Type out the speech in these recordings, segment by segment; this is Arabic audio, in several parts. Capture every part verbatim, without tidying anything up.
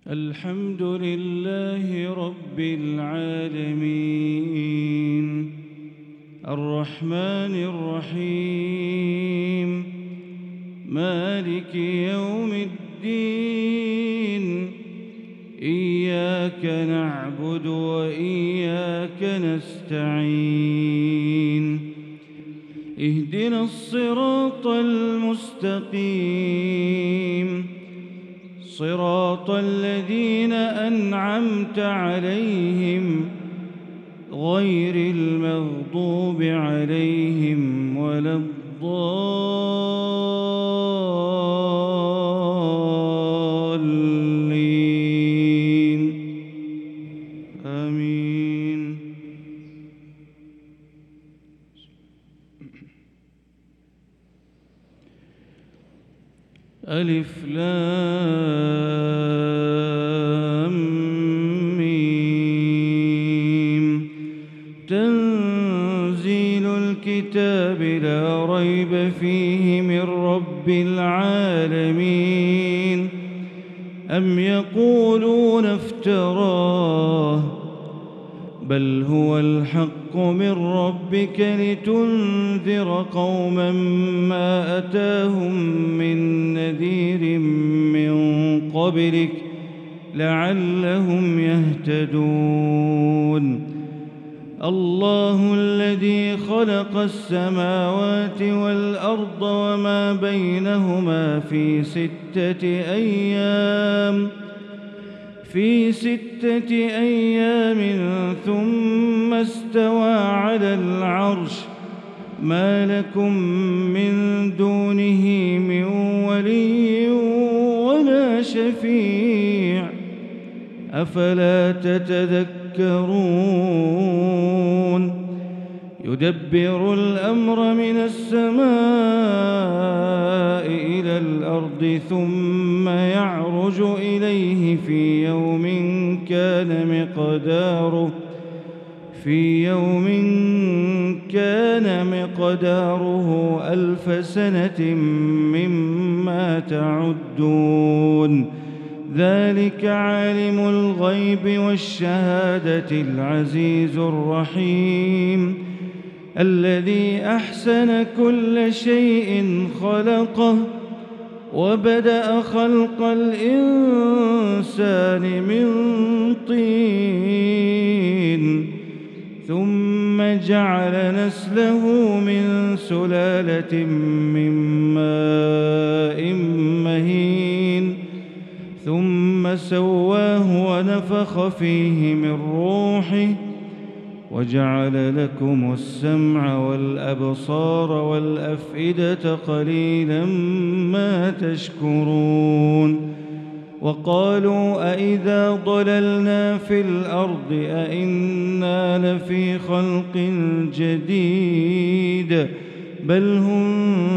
الحمد لله رب العالمين الرحمن الرحيم مالك يوم الدين إياك نعبد وإياك نستعين اهدنا الصراط المستقيم صراط الذين أنعمت عليهم غير المغضوب عليهم ولا الضالين آمين. ألف لام ميم تنزيل الكتاب لا ريب فيه من رب العالمين أم يقولون افتراه بل هو الحق من ربك لتنذر قوما ما أتاهم من نذير من قبلك لعلهم يهتدون. الله الذي خلق السماوات والأرض وما بينهما في ستة أيام في ستة أيام ثم استوى على العرش ما لكم من دونه من ولي ولا شفيع أفلا تتذكرون. يدبر الأمر من السماء إلى الأرض ثم يعرج إليه في يوم كان مقداره في يوم كان مقداره ألف سنة مما تعدون. ذلك عالم الغيب والشهادة العزيز الرحيم الذي أحسن كل شيء خلقه وبدأ خلق الإنسان من طين ثم جعل نسله من سلالة من ماء مهين ثم سواه ونفخ فيه من روحه وجعل لكم السمع والأبصار والأفئدة قليلا ما تشكرون. وقالوا أئذا ضللنا في الأرض أئنا لفي خلق جديد بل هم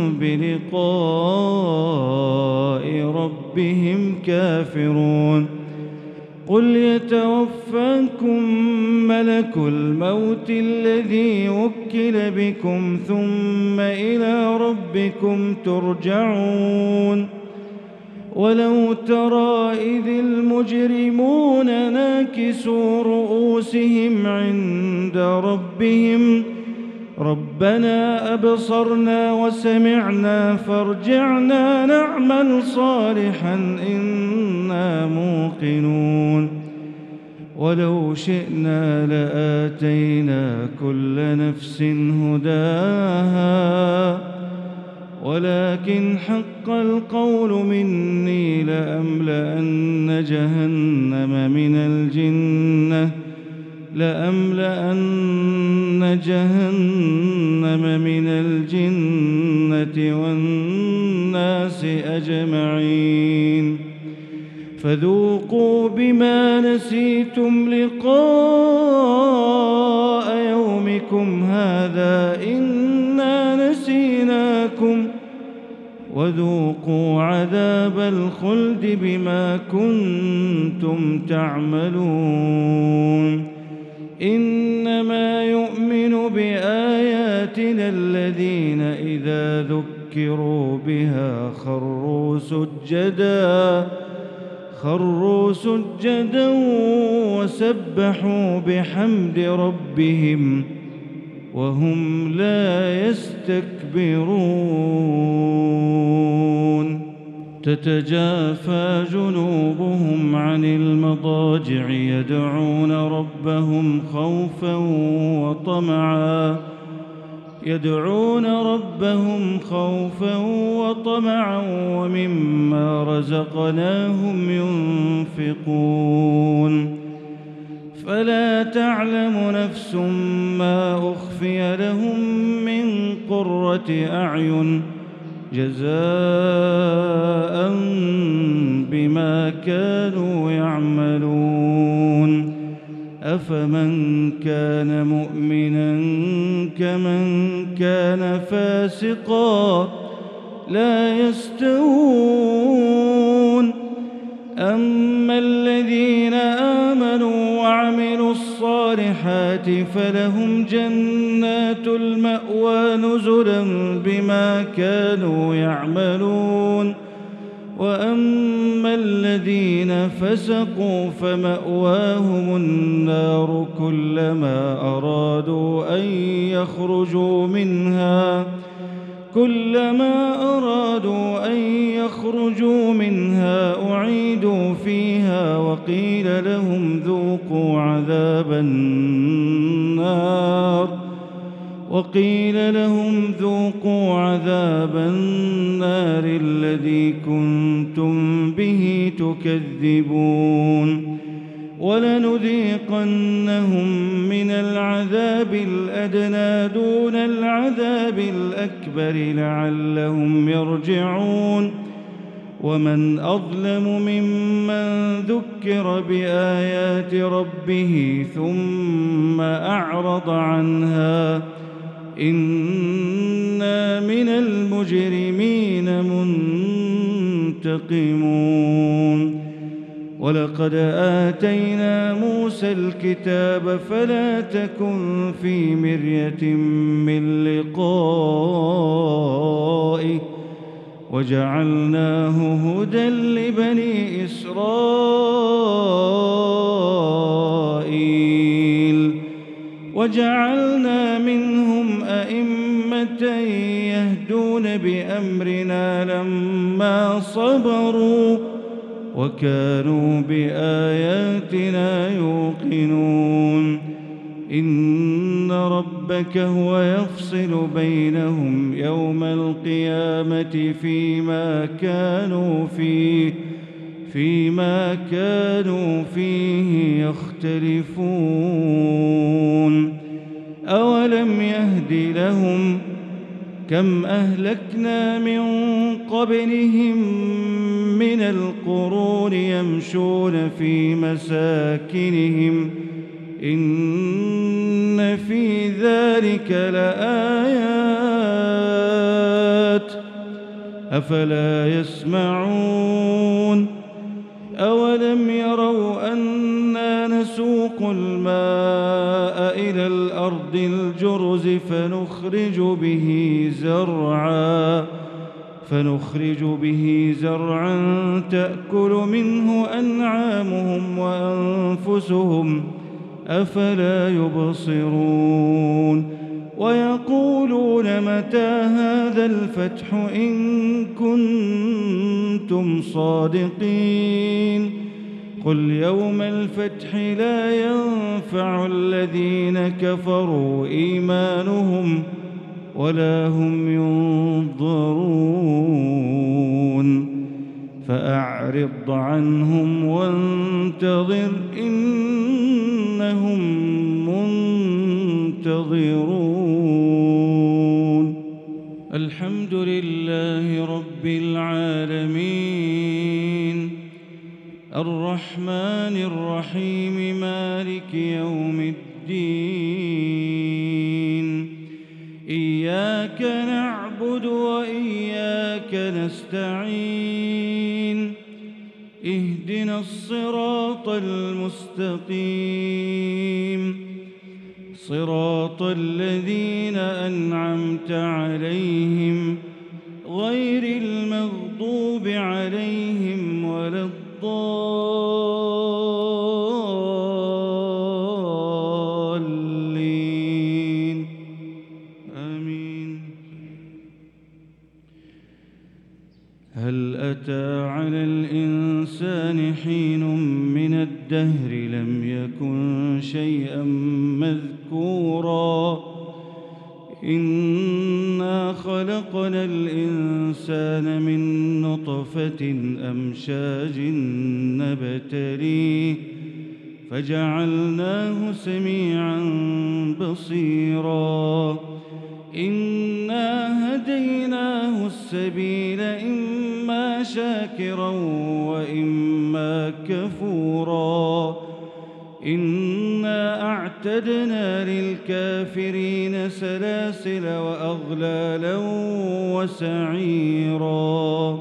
بلقاء ربهم كافرون. قل يتوفاكم ملك الموت الذي وكل بكم ثم إلى ربكم ترجعون. ولو ترى إذ المجرمون ناكسوا رؤوسهم عند ربهم ربنا أبصرنا وسمعنا فارجعنا نعمل صالحا إنا موقنون. ولو شئنا لآتينا كل نفس هداها ولكن حق القول مني لأملأن جهنم من الجنة لأملأن جهنم من الجنة والناس أجمعين. فذوقوا بما نسيتم لقاء يومكم هذا إنا نسيناكم وذوقوا عذاب الخلد بما كنتم تعملون. إنما يؤمن بآياتنا الذين إذا ذكروا بها خروا سجدا خروا سجدا وسبحوا بحمد ربهم وهم لا يستكبرون تتجافى جنوبهم عن المضاجع يدعون ربهم خوفا وطمعا يدعون ربهم خوفا وطمعا ومما رزقناهم ينفقون فلا تعلم نفس ما أخفي لهم من قرة أعين جزاء بما كانوا يعملون أفمن كان مؤمنا كمن كان فاسقا لا يستوون أما الذين آمنوا وعملوا الصالحات فلهم جنات المأوى نزلا بما كانوا يعملون وأما الذين فسقوا فمأواهم النار كلما أرادوا أن يخرجوا منها كلما أرادوا أن يخرجوا منها أعيدوا فيها وقيل لهم ذوقوا عذاب النار وقيل لهم ذوقوا عذاب النار الذي كنتم به تكذبون ولنذيقنهم من العذاب الأدنى دون العذاب الأكبر لعلهم يرجعون ومن أظلم ممن ذكر بآيات ربه ثم أعرض عنها إنا من المجرمين منتقمون ولقد آتينا موسى الكتاب فلا تكن في مرية من لقائه وجعلناه هدى لبني إسرائيل وجعلنا منهم أئمة يهدون بأمرنا لما صبروا وكانوا بآياتنا يوقنون إن ربك هو يفصل بينهم يوم القيامة فيما كانوا فيه فيما كانوا فيه يختلفون أولم يهد لهم كم أهلكنا من قبلهم من القرون يمشون في مساكنهم إن في ذلك لآيات أفلا يسمعون أولم يروا أنا نسوق الماء إلى الأرض الجرز فنخرج به زرعا فنخرج به زرعا تأكل منه أنعامهم وأنفسهم أفلا يبصرون ويقولون متى هذا الفتح إن كنتم صادقين قل يوم الفتح لا ينفع الذين كفروا إيمانهم ولا هم ينظرون فأعرض عنهم وانتظر إنهم منتظرون الحمد لله رب العالمين الرحمن الرحيم مالك يوم الدين إياك نعبد وإياك نستعين اهدنا الصراط المستقيم صراط الذين أنعمت عليهم غير المغضوب عليهم ولا الضالين الضالين آمين. هل أتى على الإنسان حين من الدهر لم يكن شيئا مذكورا إنا خلقنا الإنسان من نطفة أمشاج نبتليه فجعلناه سميعا بصيرا إنا هديناه السبيل إما شاكرا وإما كفورا إنا أعتدنا للكافرين سلاسل وأغلالا وسعيرا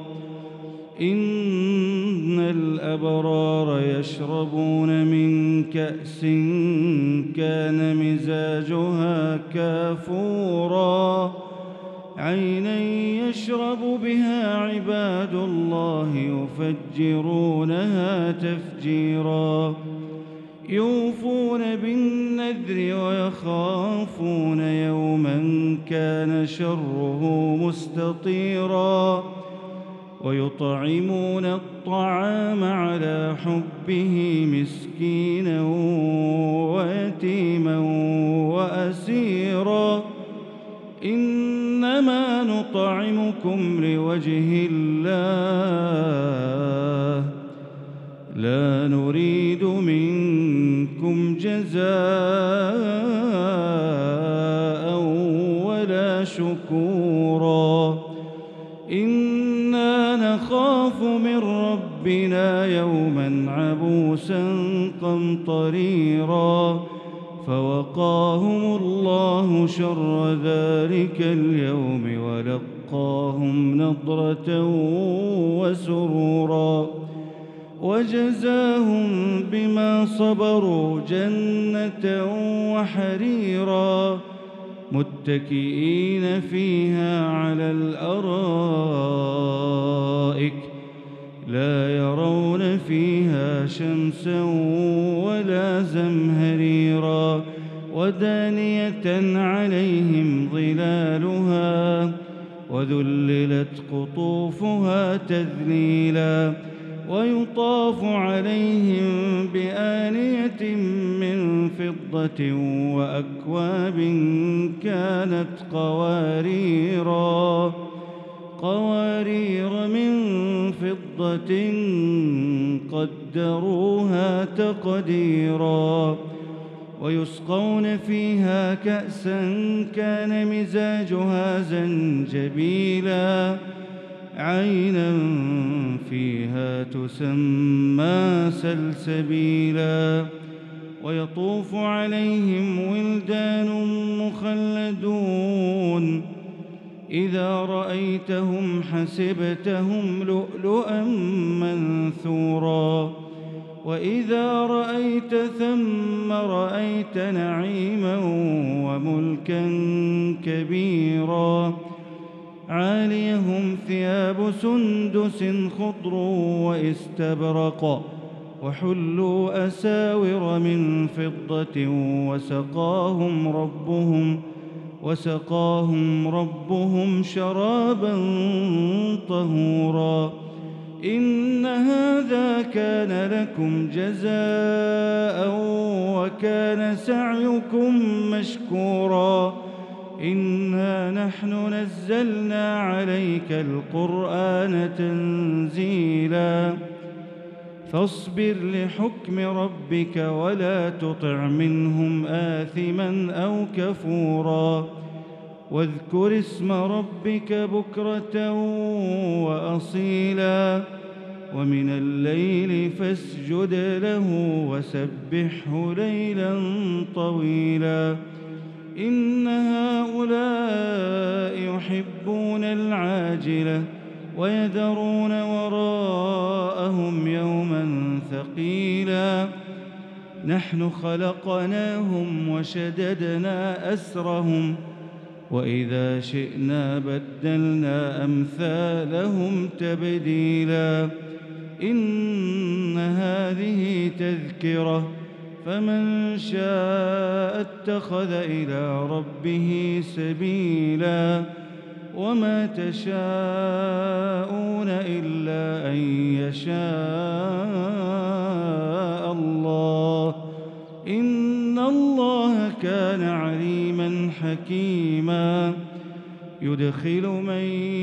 إن الأبرار يشربون من كأس كان مزاجها كافورا عينا يشرب بها عباد الله يفجرونها تفجيرا يوفون بالنذر ويخافون يوما كان شره مستطيرا ويطعمون الطعام على حبه مسكينا ويتيما وأسيرا إنما نطعمكم لوجه الله لا نريد منكم جزاء ولا شكورا إنا نخاف من ربنا يوما عبوسا قمطريرا فوقاهم الله شر ذلك اليوم ولقاهم نضرة وسرورا وجزاهم بما صبروا جنة وحريرا متكئين فيها على الأرائك لا يرون فيها شمسا ولا زمهريرا ودانية عليهم ظلالها وذللت قطوفها تذليلا ويطاف عليهم بآنية من فضة وأكواب كانت قواريرا قوارير من فضة قدروها تقديرا ويسقون فيها كأسا كان مزاجها زنجبيلا عينا فيها تسمى سلسبيلا ويطوف عليهم ولدان مخلدون إذا رأيتهم حسبتهم لؤلؤا منثورا وإذا رأيت ثم رأيت نعيما وملكا كبيرا عاليهم ثياب سندس خضر واستبرق وحلوا أساور من فضة وسقاهم ربهم وسقاهم ربهم شرابا طهورا إن هذا كان لكم جزاء وكان سعيكم مشكورا إنا نحن نزلنا عليك القرآن تنزيلا فاصبر لحكم ربك ولا تطع منهم آثما أو كفورا واذكر اسم ربك بكرة وأصيلا ومن الليل فاسجد له وسبحه ليلا طويلا إن هؤلاء يحبون العاجلة ويذرون وراءهم يوما ثقيلا نحن خلقناهم وشددنا أسرهم وإذا شئنا بدلنا أمثالهم تبديلا إن هذه تذكرة فمن شاء اتخذ إلى ربه سبيلا وما تشاءون إلا أن يشاء الله إن الله كان عليما حكيما يدخل من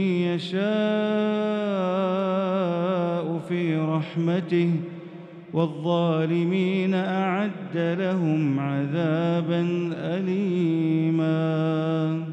يشاء في رحمته والظالمين أعد لهم عذابا أليما.